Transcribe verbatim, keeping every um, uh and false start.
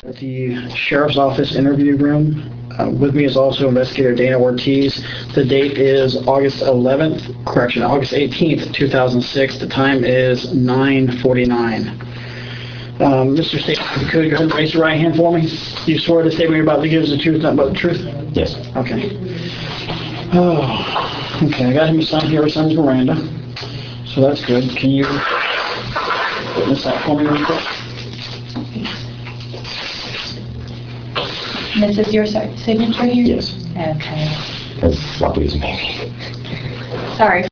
At the Sheriff's Office interview room. Uh, with me is also Investigator Dana Ortiz. The date is August eleventh, correction, August eighteenth, two thousand six. The time is nine forty-nine. Um, Mister State, could you go ahead and raise your right hand for me? You swear the statement you're about to give is the truth, nothing but the truth? Yes. Okay. Oh, okay. I got him to sign here. He signs Miranda. So that's good. Can you witness that for me real quick? This is your si- signature here? Yes. Okay. As sloppy as maybe. Sorry.